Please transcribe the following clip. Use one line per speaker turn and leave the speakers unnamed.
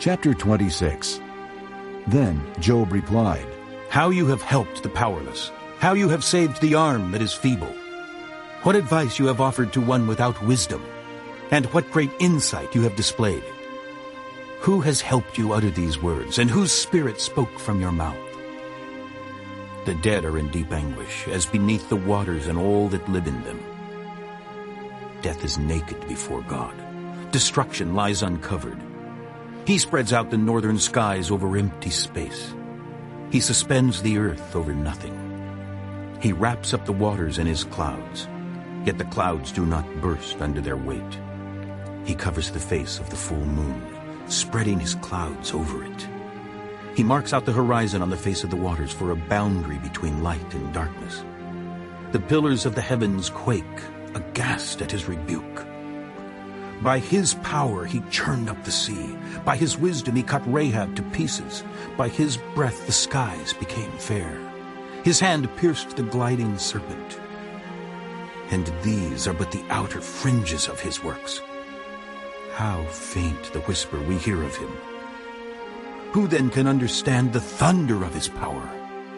Chapter 26. Then Job replied,
How you have helped the powerless, how you have saved the arm that is feeble. What advice you have offered to one without wisdom, and what great insight you have displayed. Who has helped you utter these words, and whose spirit spoke from your mouth? The dead are in deep anguish, as beneath the waters and all that live in them. Death is naked before God. Destruction lies uncovered. He spreads out the northern skies over empty space. He suspends the earth over nothing. He wraps up the waters in his clouds, yet the clouds do not burst under their weight. He covers the face of the full moon, spreading his clouds over it. He marks out the horizon on the face of the waters for a boundary between light and darkness. The pillars of the heavens quake, aghast at his rebuke. By his power he churned up the sea. By his wisdom he cut Rahab to pieces. By his breath the skies became fair. His hand pierced the gliding serpent. And these are but the outer fringes of his works. How faint the whisper we hear of him. Who then can understand the thunder of his power?